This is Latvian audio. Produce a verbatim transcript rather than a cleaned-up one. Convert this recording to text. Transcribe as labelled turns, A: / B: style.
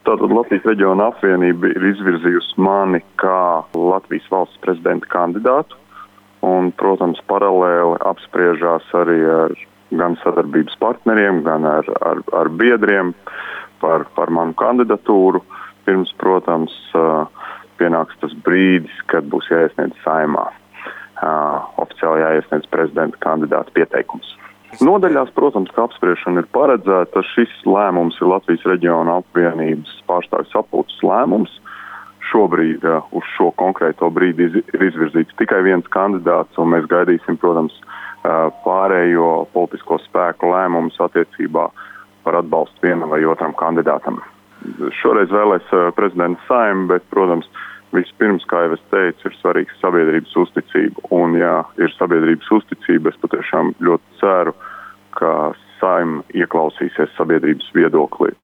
A: Tātad Latvijas reģiona apvienība ir izvirzījusi mani kā Latvijas valsts prezidenta kandidātu un, protams, paralēli apspriežās arī ar gan sadarbības partneriem, gan ar, ar, ar biedriem par, par manu kandidatūru. Pirms, protams, pienāks tas brīdis, kad būs jāiesniedz Saeimā. Oficiāli jāiesniedz prezidenta kandidāta pieteikums. Nodaļās, protams, ka apspriešana ir paredzēta. Šis lēmums ir Latvijas reģiona apvienības pārstāvju sapulces lēmums. Šobrīd uh, uz šo konkrēto brīdi ir izvirzīts tikai viens kandidāts, un mēs gaidīsim, protams, uh, pārējo politisko spēku lēmumus attiecībā par atbalstu vienam vai otram kandidātam. Šoreiz vēlēs uh, prezidents Saeima, bet, protams, vispirms, kā jau es teicu, ir svarīgs sabiedrības uzticība. Un, ja ir sabiedrības uzticība, es patiešām ļoti ceru, ka Saeima ieklausīsies sabiedrības viedoklī.